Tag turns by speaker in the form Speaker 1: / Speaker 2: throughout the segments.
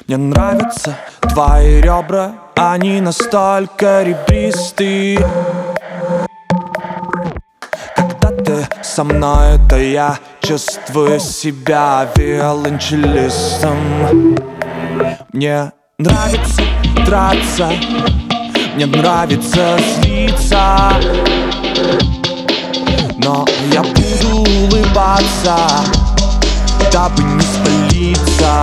Speaker 1: Мне нравятся твои ребра, они настолько ребристые. Когда ты со мной, то я чувствую себя виолончелистом. Мне нравится драться, мне нравится злиться, но я буду улыбаться, дабы не спалиться.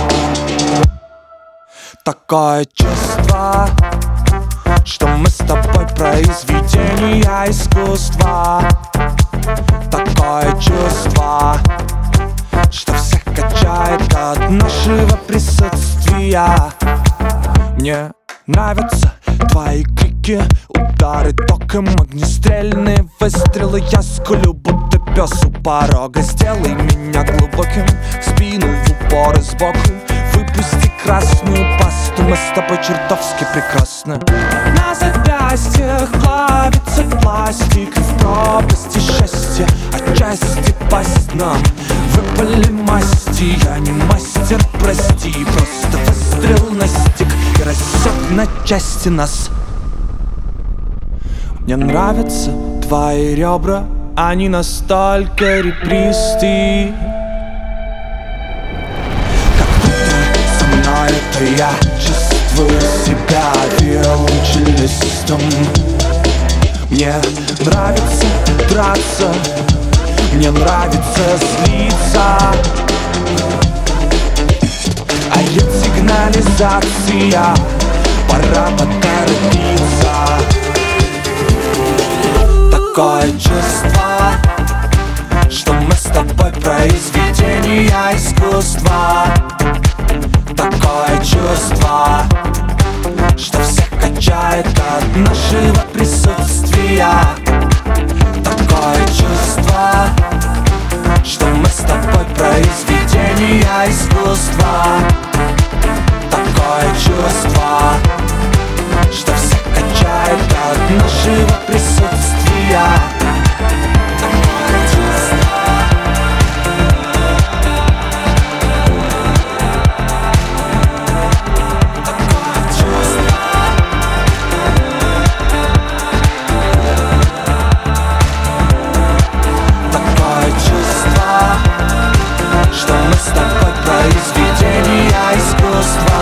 Speaker 1: Такое чувство, что мы с тобой произведения искусства. Такое чувство, что всех качает от нашего присутствия. Мне нравятся твои крики, удары током, огнестрельные выстрелы. Я скулю, будто пес у порога. Сделай меня глубоким, в спину, в упор и сбоку. Выпусти красную пасту, мы с тобой чертовски прекрасны. На запястьях плавится пластик, и в пропасти счастья отчасти пасть нам. Выпали масти, я не мастер, прости. Просто выстрел настиг и рассек на части нас. Мне нравятся твои ребра, они настолько ребристые. Это я чувствую себя виолончелистом. Мне нравится драться, мне нравится злиться. Орет сигнализация, пора поторопиться. Такое чувство, что мы с тобой произведения искусства. Такое чувство, что всех качает от нашего присутствия. Такое чувство, что мы с тобой произведения искусства. Такое чувство, что всех качает от нашего присутствия. Такое чувство. Что мы с тобой произведения искусства.